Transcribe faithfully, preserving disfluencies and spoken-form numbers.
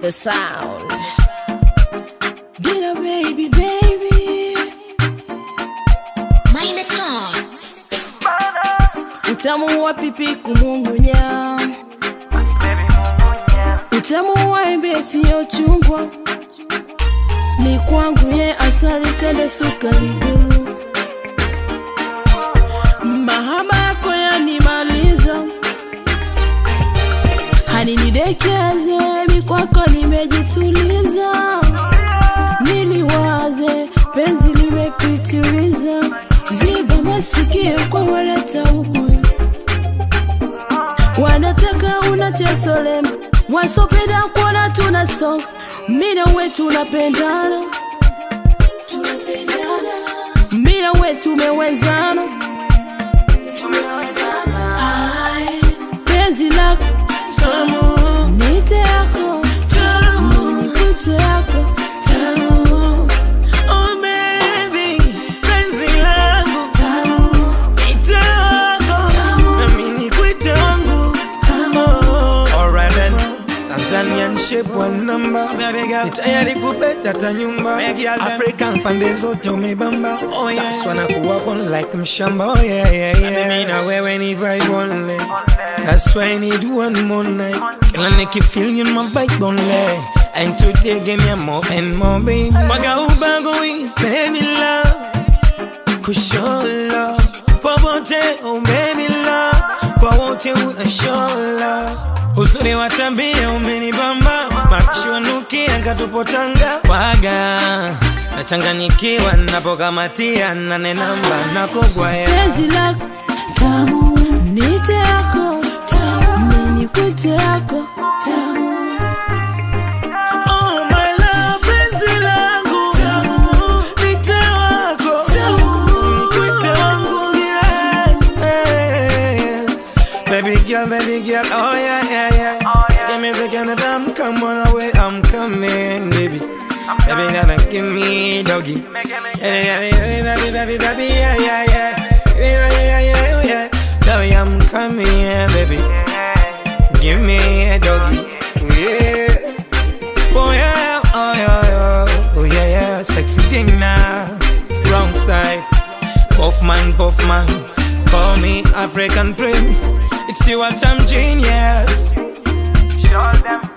the sound. Dinner baby, baby. Minor Tom. Utamu wa pipi kumungunya, utamu wa embe siyo chungwa, ni kwangu ye asali tende sukari gulu. Mahaba yako yanimaliza, hani nidekeze, mi kwako nimejituliza. Niliwaze, penzi limepitiliza, ziba masikio kwa waleta ubu. Wanataka unachesole, wasopenda kuona tunasonga. Mina wetu unapendana, mina wetu umewezana, penzi lako tamu, nite yako tamu, nite yako tamu. Oh baby, penzi langu tamu, nite wako tamu, na mimi nikuite wangu tamu. Alright then, Tanzanian shape one number. Nitayari kubeta ta nyumba. African pande zote umebamba. Oh yeah, that's wanna kuwa on like mshamba. Oh yeah, yeah, yeah. And mimi na wewe ni vibe only. That's why I need one more night. Kila niki feel you my vibe only. And today give me more and more baby. Waga ubagui, baby love. Kushola popote, oh baby love. Kwa wote unashola. Uzuri wa tabia umenibamba, makishuanukia katupotanga. Waga nachanganyikiwa napokamatia nane namba nakogwaya. Penzi lako tamu, nite yako tamu, mimi nikuite yako tamu. Oh my love, penzi langu Tamu, nite wako tamu, nikuite wangu yeah. Hey. Baby girl, baby girl, oh yeah, yeah, yeah. Give me the kind of time, come on away, I'm coming, baby. Baby, gonna give me doggy. Baby, baby, baby, baby, baby, yeah, yeah, yeah. Baby, yeah, yeah, yeah, yeah. Baby, I'm coming, yeah, baby. Give me a doggy, yeah. Oh yeah, oh yeah, yeah. Oh yeah, yeah. Sexy thing now. Wrong side. Buff man, buff man. Call me African Prince. It's you what I'm genius. Show them